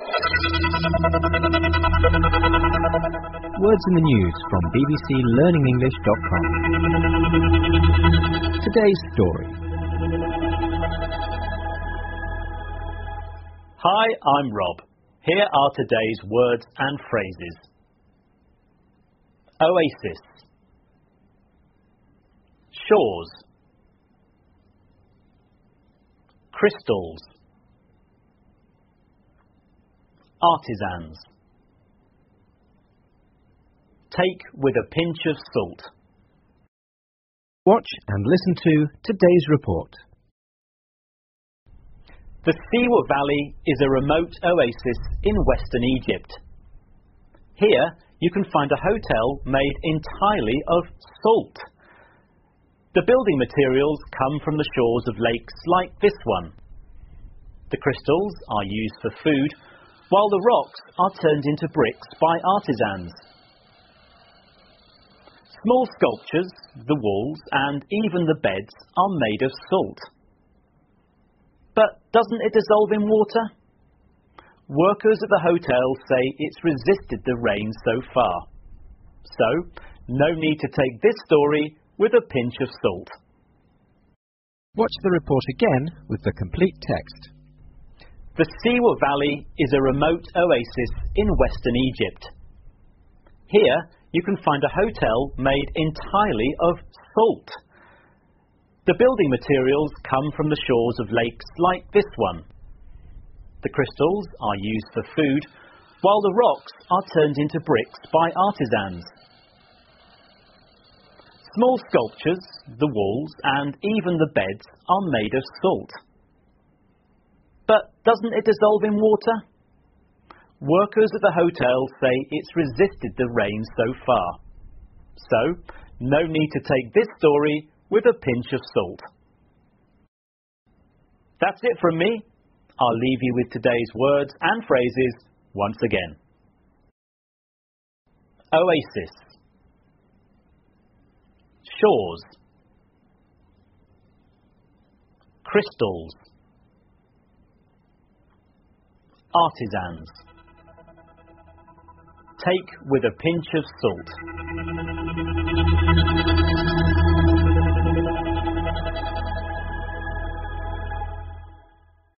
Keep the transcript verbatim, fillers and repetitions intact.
Words in the news from b b c learning english dot com. Today's story. Hi, I'm Rob. Here are today's words and phrases. Oasis. Shores. Crystals. Artisans. Take with a pinch of salt. Watch and listen to today's report. The Siwa Valley is a remote oasis in western Egypt. Here you can find a hotel made entirely of salt. The building materials come from the shores of lakes like this one. The crystals are used for food, while the rocks are turned into bricks by artisans. Small sculptures, the walls and even the beds are made of salt. But doesn't it dissolve in water? Workers at the hotel say it's resisted the rain so far. So, no need to take this story with a pinch of salt. Watch the report again with the complete text. The Siwa Valley is a remote oasis in western Egypt. Here you can find a hotel made entirely of salt. The building materials come from the shores of lakes like this one. The crystals are used for food, while the rocks are turned into bricks by artisans. Small sculptures, the walls and even the beds are made of salt. But doesn't it dissolve in water? Workers at the hotel say it's resisted the rain so far. So, no need to take this story with a pinch of salt. That's it from me. I'll leave you with today's words and phrases once again. Oasis. Shores. Crystals. Artisans. Take with a pinch of salt.